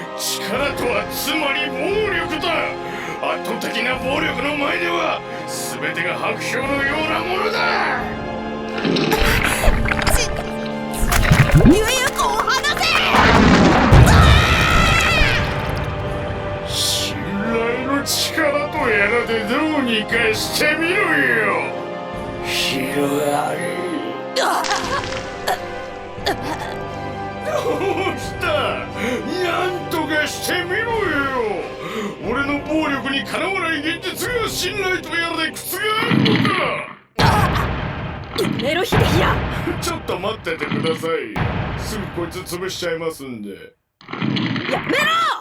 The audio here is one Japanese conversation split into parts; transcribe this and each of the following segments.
力とはつまり暴力だ。圧倒的な暴力の前では全てが白氷のようなものだ。 ゆうこを離せ。 信頼の力とやらでどうにかしてみろよ。広がり。どうした？なんとかしてみろよ。俺の暴力にかなわない現実が信頼とやらで覆るのか。 やめろ、秀平。 ちょっと待っててください。すぐこいつ潰しちゃいますんで。 やめろ。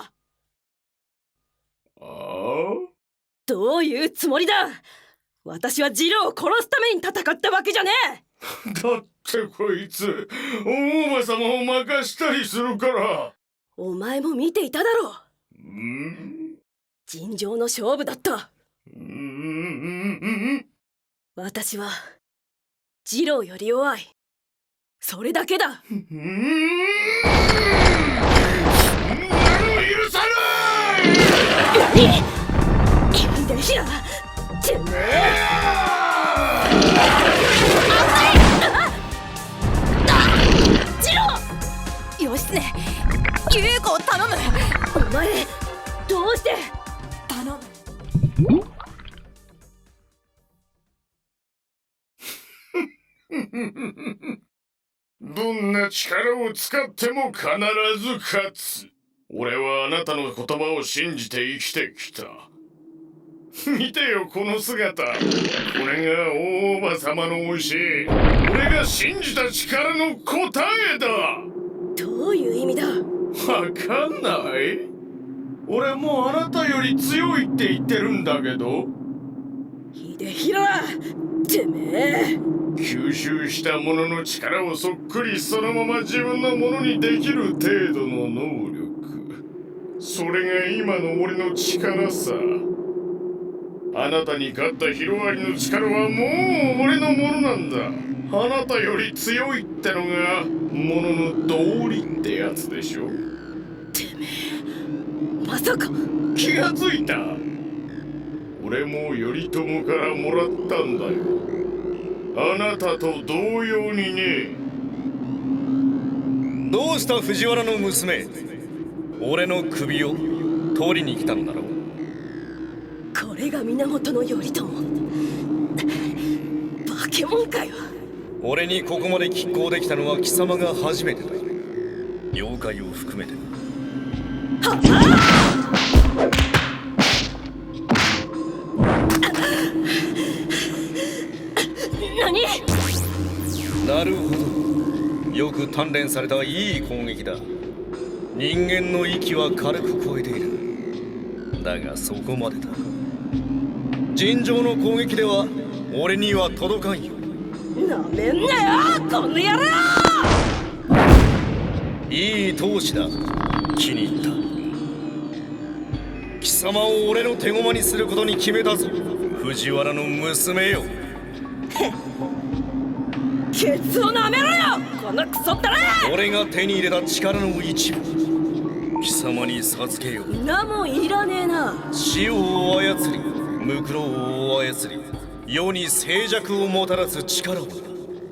ああ？ どういうつもりだ。私はジローを殺すために戦ったわけじゃねえ。 だってこいつ大叔母様を任したりするから。 お前も見ていただろう。尋常の勝負だった。私はジローより弱い。それだけだ。 そんなの許さない。 何？秀平、てめえ。ジロー！義経、優子を頼む。お前、どうして？頼む。 どんな力を使っても必ず勝つ。俺はあなたの言葉を信じて生きてきた。見てよこの姿。これが大叔母様の教え。俺が信じた力の答えだ。 どういう意味だ？ わかんない？俺もうあなたより強いって言ってるんだけど。 秀平、てめえ。 吸収したものの力をそっくりそのまま自分のものにできる程度の能力。それが今の俺の力さ。あなたに勝ったヒロアリの力はもう俺のものなんだ。あなたより強いってのがものの道理ってやつでしょ。 てめえ、まさか。 気がついた？俺も頼朝からもらったんだよ。あなたと同様にね。 どうした藤原の娘。俺の首を取りに来たんだろう。 これが源頼朝。化け物かよ。 俺にここまで拮抗できたのは貴様が初めてだ。妖怪を含めて。 何？ なるほど。よく鍛錬されたいい攻撃だ。人間の息は軽く超えている。だがそこまでだ。尋常の攻撃では俺には届かんよ。 なめんなよこの野郎。 いい闘志だ。気に入った。貴様を俺の手駒にすることに決めたぞ、藤原の娘よ。 ケツをなめろよこのクソったら。 俺が手に入れた力の一部貴様に授けよう。 なもいらねえな。 潮を操り、ムクロウを操り、世に静寂をもたらす力をだ。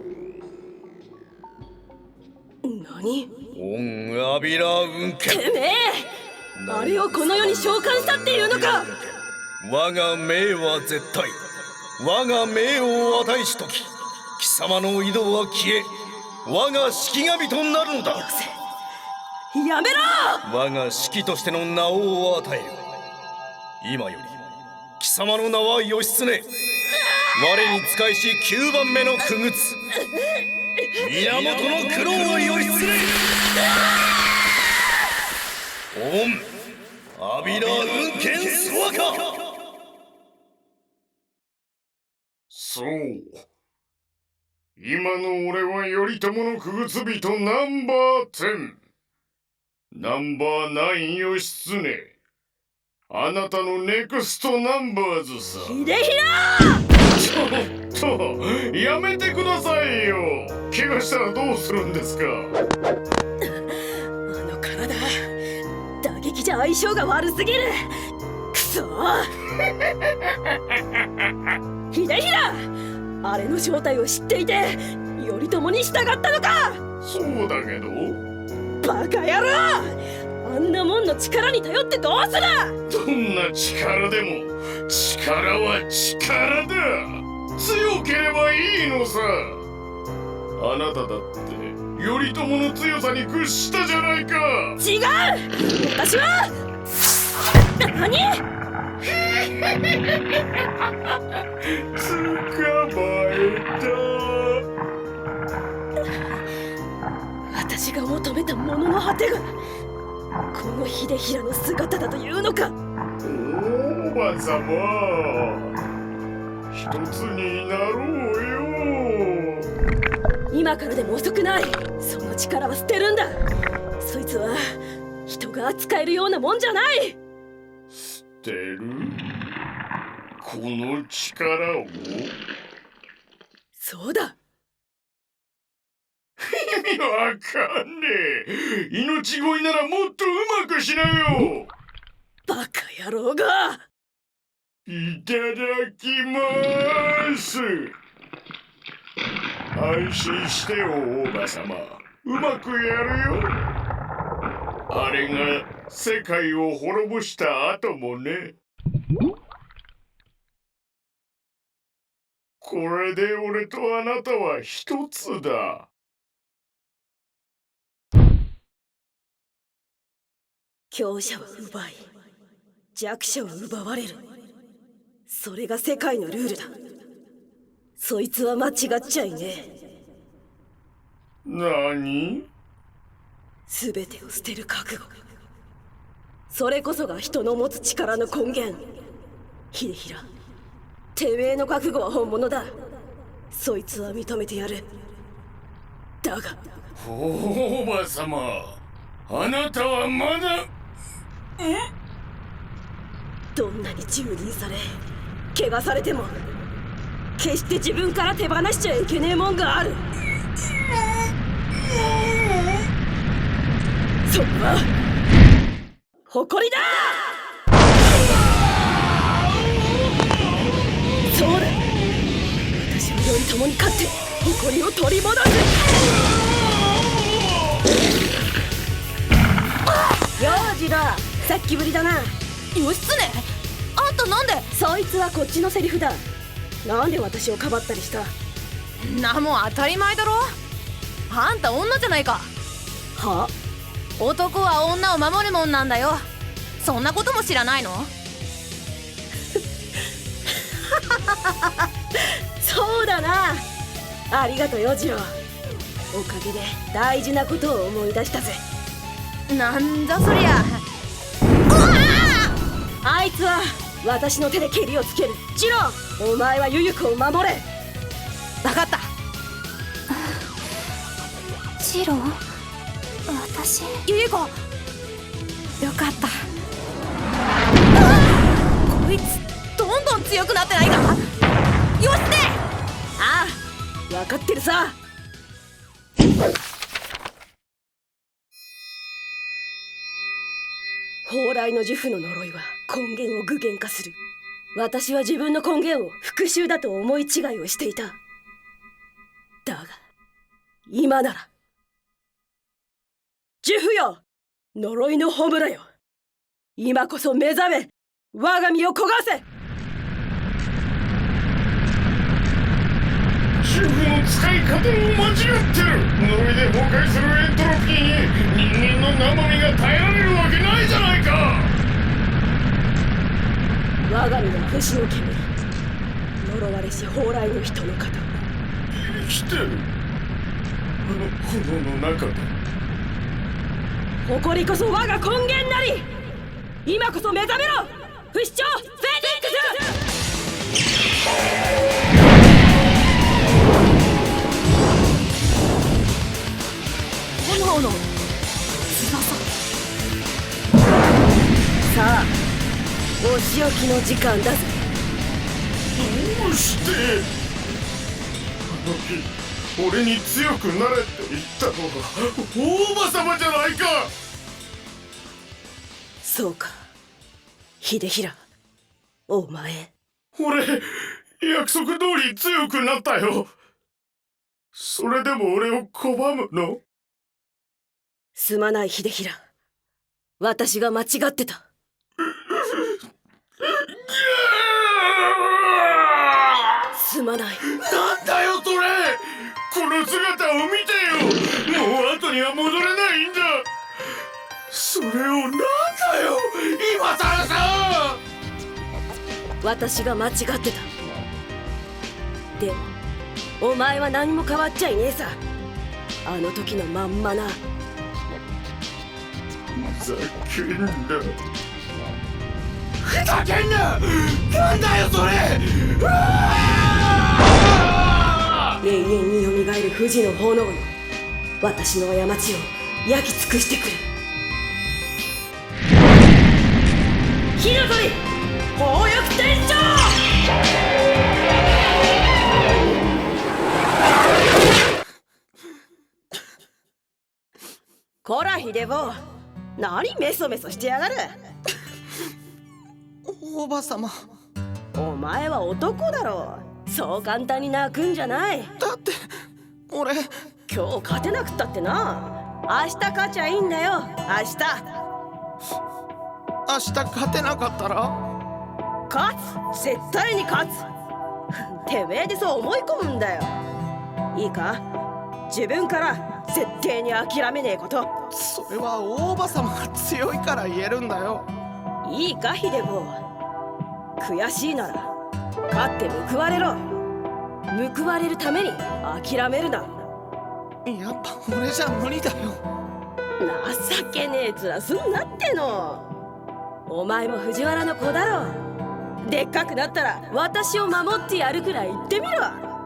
何？ オンアビラ運慶。 てめえ、あれをこの世に召喚したっていうのか。 我が命は絶対。我が命を与えしとき、貴様の井戸は消え、我が式神となるのだ。 よせ、やめろ。 我が式としての名を与える。今より貴様の名は義経。我に仕えし9番目の傀儡、源の九郎義経。オンアビラ運慶ソワカ。 そう。今の俺は頼朝の傀儡人ナンバー10。ナンバー9義経。あなたのネクストナンバーズさ。 秀平！ ちょっとやめてくださいよ。怪我したらどうするんですか。 あの体、打じゃ相性が悪すぎる。くそ秀平、あれの正体を知っていて頼朝に従ったのか。 そうだけど、 バカ野郎、あんなもんの力に頼ってどうする。 どんな力でも力は力だ。強ければいいのさ。あなただって頼朝の強さに屈したじゃないか。 違う、私は何。 捕まえた。 私が求めたものの果てがこの秀衡の姿だというのか。 おばさま、一つになろうよ。 今からでも遅くない。その力は捨てるんだ。そいつは人が扱えるようなもんじゃない。 捨てる？この力を？ そうだ。 意味わかんねえ。命乞いならもっとうまくしなよ。 バカ野郎が。 いただきます。安心してよ、大場様。うまくやるよ。あれが世界を滅ぼした後もね。これで俺とあなたは一つだ。 強者は奪い、弱者は奪われる。それが世界のルールだ。そいつは間違っちゃいねえ。 何？ 全てを捨てる覚悟。それこそが人の持つ力の根源。秀衡、てめえの覚悟は本物だ。そいつは認めてやる。だがおばさま、あなたはまだ。 どんなに蹂躙され怪我されても決して自分から手放しちゃいけねえもんがある。それは誇りだ。そうだ、私は頼朝に勝って誇りを取り戻す。よう次郎、さっきぶりだな。義経、あんたなんで。そいつはこっちのセリフだ。なんで私をかばったりした。 なもん当たり前だろ。あんた女じゃないか。 は？ 男は女を守るもんなんだよ。そんなことも知らないの？ そうだな。ありがとうよ次郎。おかげで大事なことを思い出したぜ。 なんだそりゃ。 あいつは私の手でケリをつける。次郎、お前はユユ子を守れ。 分かった。 ジロー、私。 ゆゆ子、よかった。こいつどんどん強くなってないか。よして。 ああ、分かってるさ。蓬莱の呪符の呪いは根源を具現化する。私は自分の根源を復讐だと思い違いをしていた。だが今なら、呪符よ、呪いの炎よ、今こそ目覚め、我が身を焦がせ。 主婦の使い方を間違ってる。呪いで崩壊するエントロピーに人間の生身が耐えられるわけないじゃないか。 我が身の星の煙、呪われし蓬莱の人の方。 生きてる。あの炎の中で。 誇りこそ我が根源なり。今こそ目覚めろ、不死鳥フェニックス。 炎の翼。 さあ、お仕置きの時間だぜ。 どうして。あの日俺に強くなれって言ったのは大場様じゃないか。 そそうか。秀衡、お前。 俺、約束通り強くなったよ。それでも俺を拒むの？ すまない秀衡。私が間違ってた。すまない。 なんだよそれ！この姿を見てよ！もう後には戻れないんだ！それをなんだよ今さらさ！ 私が間違ってた。でもお前は何も変わっちゃいねえさ。あの時のまんまな。 ふざけんな。ふざけんな！なんだよそれ！ 永遠に蘇る富士の炎よ。私の過ちを焼き尽くしてくれ。火の鳥砲翼天井！こら秀坊、何メソメソしてやがる。 おばさま。 お前は男だろう。そう簡単に泣くんじゃない。 だって俺今日勝てなくったってな。明日勝ちゃいいんだよ。明日勝てなかったら勝つ。絶対に勝つ。てめえでそう思い込むんだよ。いいか、自分から絶対に諦めねえこと。 それは大ばさまが強いから言えるんだよ。 いいか秀坊、悔しいなら勝って報われろ。報われるために諦めるな。 やっぱ俺じゃ無理だよ。 情けねえ面すんなっての。お前も藤原の子だろ。でっかくなったら私を守ってやるくらい言ってみろ。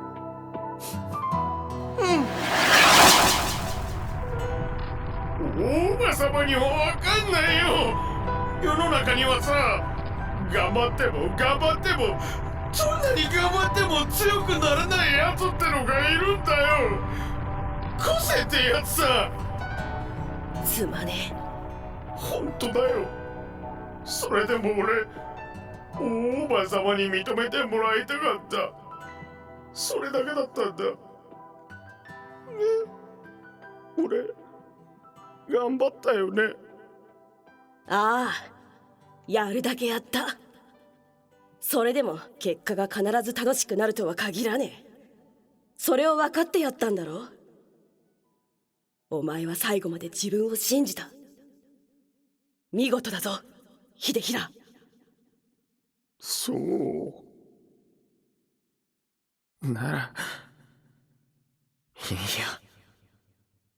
大場様にはわかんないよ。世の中にはさ、頑張っても頑張っても、どんなに頑張っても強くならないやつってのがいるんだよ。個性ってやつさ。 すまね本当だよ。それでも俺、大場様に認めてもらいたかった。それだけだったんだ。ね、俺頑張ったよね。 え。ああ、やるだけやった。それでも結果が必ず楽しくなるとは限らねえ。それを分かってやったんだろ。お前は最後まで自分を信じた。見事だぞ秀衡。 そうならいいや。